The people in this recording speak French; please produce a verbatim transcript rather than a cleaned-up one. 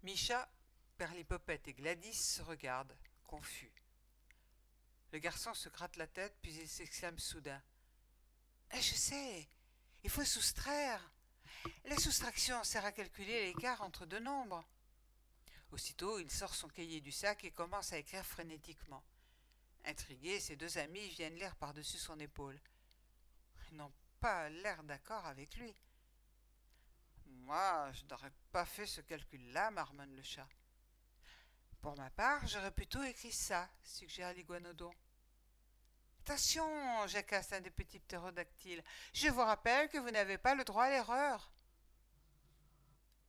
Micha, Perlipopette et Gladys se regardent, confus. Le garçon se gratte la tête, puis il s'exclame soudain. Eh, je sais, il faut soustraire. La soustraction sert à calculer l'écart entre deux nombres. Aussitôt, il sort son cahier du sac et commence à écrire frénétiquement. Intrigués, ses deux amis viennent lire par-dessus son épaule. Ils n'ont pas l'air d'accord avec lui. Moi, je n'aurais pas fait ce calcul-là, marmonne le chat. Pour ma part, j'aurais plutôt écrit ça, suggère l'iguanodon. Attention, jacasse un des petits ptérodactyles. Je vous rappelle que vous n'avez pas le droit à l'erreur.